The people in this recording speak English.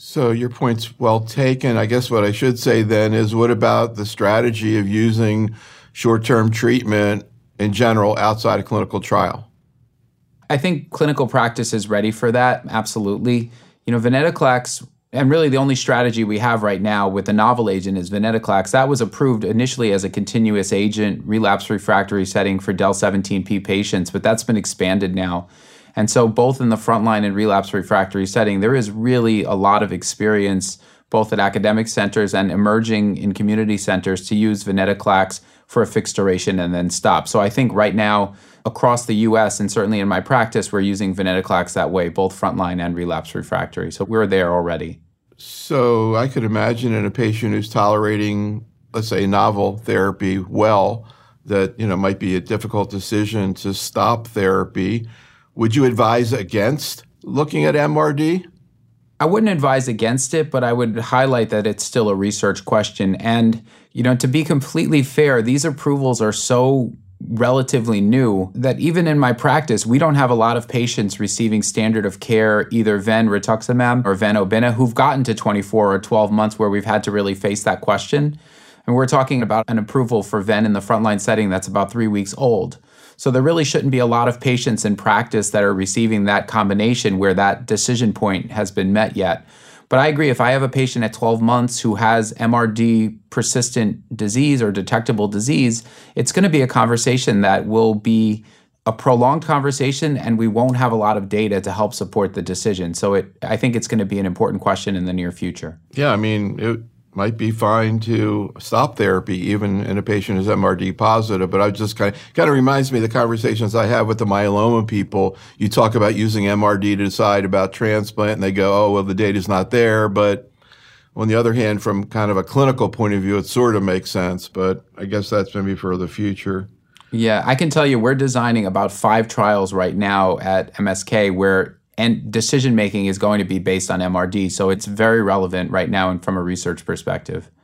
So your point's well taken. I guess what I should say then is what about the strategy of using short-term treatment in general outside of clinical trial? I think clinical practice is ready for that, absolutely. Venetoclax, and really the only strategy we have right now with the novel agent is venetoclax. That was approved initially as a continuous agent, relapse refractory setting for del-17p patients, but that's been expanded now. And so both in the frontline and relapse refractory setting, there is really a lot of experience, both at academic centers and emerging in community centers, to use venetoclax for a fixed duration and then stop. So I think right now, across the US and certainly in my practice, we're using venetoclax that way, both frontline and relapse refractory. So we're there already. So I could imagine in a patient who's tolerating, let's say, novel therapy well, that might be a difficult decision to stop therapy. Would you advise against looking at MRD? I wouldn't advise against it, but I would highlight that it's still a research question. And, to be completely fair, these approvals are so relatively new that even in my practice, we don't have a lot of patients receiving standard of care, either ven-rituximab or ven-obinna, who've gotten to 24 or 12 months where we've had to really face that question. And we're talking about an approval for ven in the frontline setting that's about 3 weeks old. So there really shouldn't be a lot of patients in practice that are receiving that combination where that decision point has been met yet. But I agree, if I have a patient at 12 months who has MRD persistent disease or detectable disease, it's going to be a conversation that will be a prolonged conversation, and we won't have a lot of data to help support the decision. So I think it's going to be an important question in the near future. Yeah, it might be fine to stop therapy even in a patient who's MRD positive, but I just kind of reminds me of the conversations I have with the myeloma people. You talk about using MRD to decide about transplant, and they go, oh, well, the data's not there. But on the other hand, from kind of a clinical point of view, it sort of makes sense, but I guess that's maybe for the future. Yeah, I can tell you we're designing about 5 trials right now at MSK and decision-making is going to be based on MRD. So it's very relevant right now and from a research perspective.